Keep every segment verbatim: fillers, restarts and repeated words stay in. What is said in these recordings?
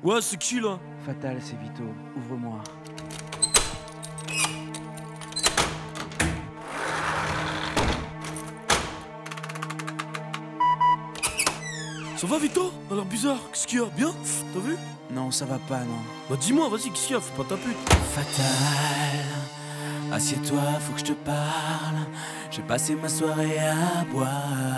Ouais, c'est qui là? Fatal, c'est Vito. Ouvre-moi. Ça va Vito? Ça a l'air bizarre, qu'est-ce qu'il y a? Bien? T'as vu? Non, ça va pas, non. Bah dis-moi, vas-y, qu'est-ce qu'il y a? Fais pas ta pute. Fatal, assieds-toi, faut que je te parle. J'ai passé ma soirée à boire.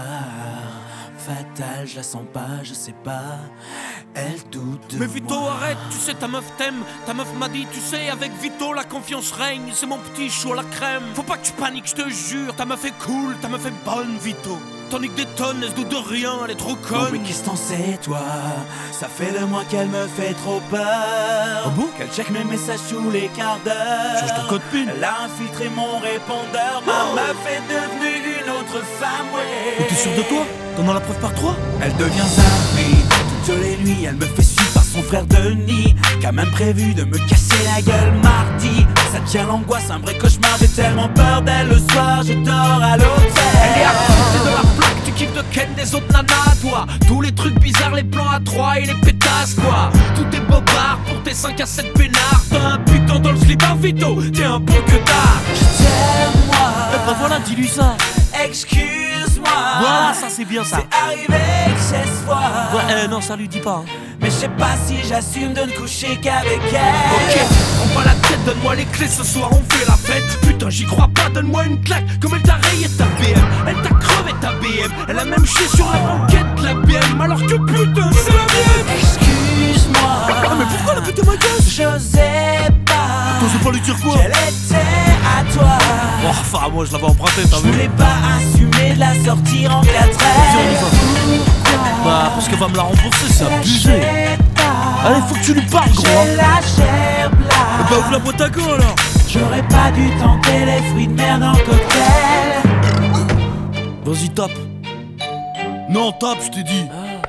Fatal, je la sens pas, je sais pas. Elle doute de Mais Vito, moi. arrête, tu sais, ta meuf t'aime. Ta meuf m'a dit, tu sais, avec Vito, la confiance règne. C'est mon petit chou à la crème. Faut pas que tu paniques, je te jure. Ta meuf est cool, ta meuf est bonne, Vito. Tandis que des tonnes, elle se doute de rien, elle est trop Oh, conne. mais qu'est-ce t'en sais, toi? Ça fait le mois qu'elle me fait trop peur. Ah bon? Qu'elle check mes messages tous les quarts d'heure. Change ton code PIN. Elle a infiltré mon répondeur. Ma meuf est devenue une autre femme, ouais. Mais t'es sûr de toi? T'en as la preuve par trois? Elle devient zombie toutes les nuits. Elle me fait suivre par son frère Denis, qui a même prévu de me casser la gueule mardi. Ça tient l'angoisse, un vrai cauchemar. J'ai tellement peur d'elle le soir, je dors à l'hôtel. Elle est à côté de la plaque, tu kiffes de Ken des autres nanas, toi. Tous les trucs bizarres, les plans à trois et les pétasses, quoi. Tout est bobard pour tes cinq à sept peinards. T'as un putain dans le slip à Vito, t'es un beau que tard. Je t'aime, moi. Eh ben voilà, dis-lui ça. Excuse-moi. Voilà, ça c'est bien ça. C'est arrivé seize fois. Ouais, euh, non, ça lui dit pas. Hein. Mais je sais pas si j'assume de ne coucher qu'avec elle. Ok, prends pas la tête, donne-moi les clés, ce soir on fait la fête. Putain, j'y crois pas, donne-moi une claque. Comme elle t'a rayé ta B M, elle t'a crevé ta B M. Elle a même chié sur la banquette de la B M. Alors que putain, c'est la mienne. Excuse-moi. Ah, mais pourquoi la putain ma gueule? J'osais pas. T'osais pas lui dire quoi? Qu'elle était à toi. Oh, enfin, moi je l'avais emprunté, t'as Je vu? voulais pas assumer de la sortir en quatre Viens, on y ailes. Bah, parce qu'elle va me la rembourser, c'est abusé. Allez, faut que tu lui parles, gros. J'ai la chair Bah, blague. ouvre la boîte à gants alors. J'aurais pas dû tenter les fruits de mer dans le cocktail. Vas-y, tape. Non, tape, je t'ai dit.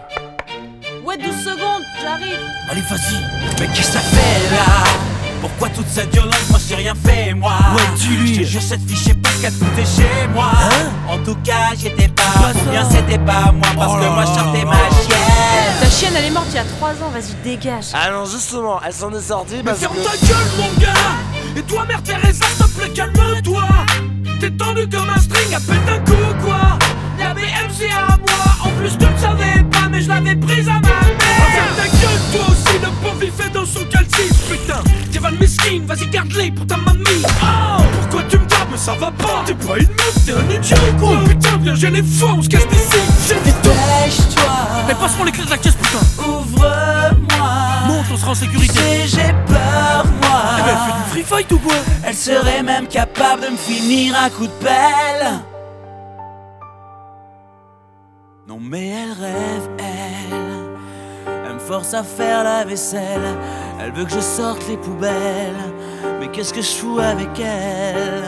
Ouais, douze secondes, j'arrive. Allez, vas-y. Mais qu'est-ce que ça fait là? Pourquoi toute cette violence? Moi j'ai rien fait, moi. Ouais, dis-lui. Je te jure, cette fille, je sais pas ce qu'elle foutait chez moi. Hein? En tout cas, j'étais pas Pas ça. bien, c'était pas moi. Parce Oh que là moi, je là sortais là ma là. chienne. Ta chienne, elle est morte il y a trois ans, vas-y, dégage. Ah non, justement, elle s'en est sortie Mais parce ferme que... ta gueule, mon gars. Et toi, mère Teresa, s'il te plaît, calme-toi. T'es tendu comme un string, à pète un coup, quoi. La B M, c'est à moi. En plus, tu le savais pas, mais je l'avais prise à ma mère. Ferme ta gueule, toi aussi, le pauvre, il fait dans son calcif. Putain, t'es Van Miskin, vas-y, garde-les pour ta mamie. Oh, pourquoi tu me tapes? Mais ça va pas. T'es pas une meuf, t'es un ninja, quoi. Oh, putain, viens, j'ai les fois, on se casse d'ici. J'ai dit toi. Dépêche-toi. Mais passe-moi les clés de la caisse, putain. Ouvre-moi. Monte, on sera en sécurité. Si j'ai peur, moi. Eh ben, elle fait du free fight ou quoi? Elle serait même capable de me finir à coup de pelle. Non mais elle rêve, elle. Elle me force à faire la vaisselle. Elle veut que je sorte les poubelles. Mais qu'est-ce que je fous avec elle?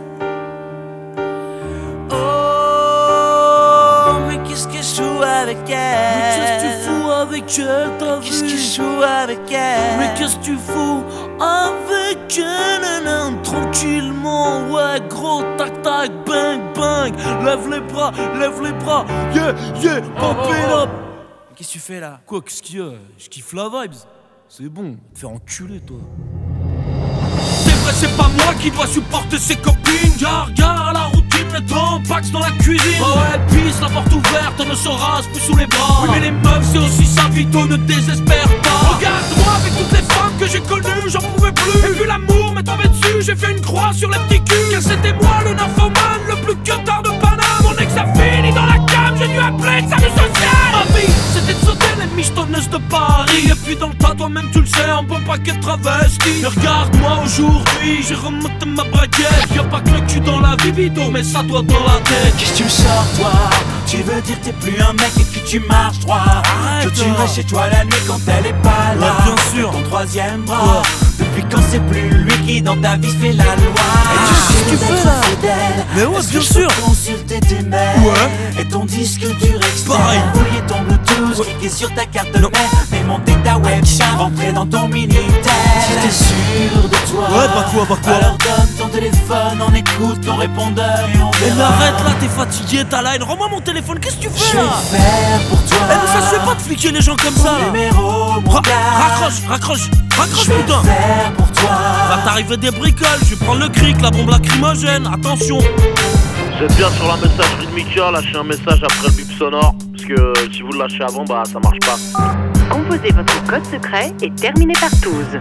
Oh, mais qu'est-ce que je fous avec elle? Mais qu'est-ce que tu fous avec elle, t'as vu? Qu'est-ce que je fous avec elle? Mais qu'est-ce que tu fous avec elle, nan, tranquillement, ouais, gros, tac, tac, bang, bang. Lève les bras, lève les bras, yeah, yeah, pump it up. Qu'est-ce que tu fais là? Quoi, qu'est-ce qu'il y a? Je kiffe la vibes. C'est bon, te faire enculer, toi. C'est vrai, c'est pas moi qui dois supporter ses copines. Gare, gare à la routine, le temps pax dans la cuisine. Oh ouais, pisse, la porte ouverte, on ne se rase plus sous les bras. Oui, mais les meufs, c'est aussi ça, Vito, ne désespère pas. Regarde-moi avec toutes les femmes que j'ai connues, j'en pouvais plus. Et vu l'amour m'est tombé dessus, j'ai fait une croix sur les petits culs. Car c'était moi le nymphomane, le plus cutard de Paname. Mon ex a fini dans la cam, j'ai dû appeler de salut social. Ma vie, c'était de sauter les michetonneuses de Paris. Et puis dans le tas, toi-même tu le sais, un bon paquet de travestis. Et regarde-moi aujourd'hui, j'ai remonté ma braquette. Y'a pas que le cul dans la vie, Vito, mais ça doit dans la tête. Qu'est-ce que tu me sors toi? Tu veux dire t'es plus un mec et que tu marches droit? Arrête, Que tu restes chez toi la nuit quand elle est pas là. Ouais, bien sûr. Ton troisième bras. Depuis quand c'est plus lui qui dans ta vie fait la loi? Et tu sais qu'est-ce que tu d'être fais, là? fidèle. Mais ouais, Est-ce bien que je sûr. peux consulter tes mails? Ouais. Et ton disque dur externe. Pareil. Fouiller ton Bluetooth. douze, cliquez sur ta carte mère, fais monter ta webcam, rentrer dans ton Minitel. Si t'es sûr de toi, Ouais, bah quoi, bah quoi. alors donne ton téléphone, on écoute ton répondeur et on Eh verra. mais arrête là, t'es fatigué, t'as la haine. Rends-moi mon téléphone, qu'est-ce que tu Je fais vais là? faire pour toi. Eh mais ça se fait pas de fliquer les gens comme ça là. Numéro, mon Ra- gars. Raccroche, raccroche, raccroche Je vais putain. faire pour toi. Va t'arriver des bricoles, je vais prendre le cric, la bombe lacrymogène, attention. Vous êtes bien sur la messagerie de Mika, lâchez un message après le bip sonore, parce que euh, si vous le lâchez avant, bah ça marche pas. Composez votre code secret et terminez par douze.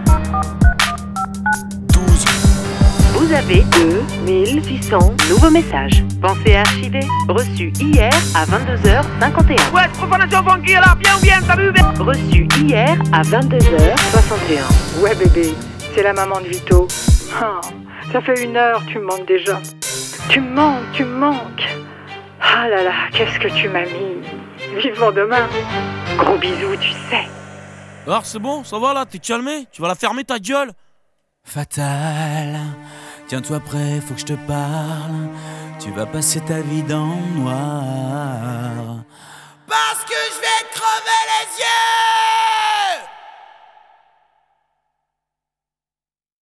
douze. Vous avez deux mille huit cents nouveaux messages. Pensez à archiver. Reçu hier à vingt-deux heures cinquante et un. Ouais, profanation banquière là, bien ou bien, t'as vu? Reçu hier à vingt-deux heures soixante et un. Ouais bébé, c'est la maman de Vito. Ah, ça fait une heure, tu me manques déjà. Tu me manques, tu me manques. Ah là là, qu'est-ce que tu m'as mis. Vivement demain. Gros bisous, tu sais. Alors c'est bon, ça va là, t'es calmé? Tu vas la fermer ta gueule? Fatal, tiens-toi prêt, faut que je te parle. Tu vas passer ta vie dans le noir. Parce que je vais te crever les yeux.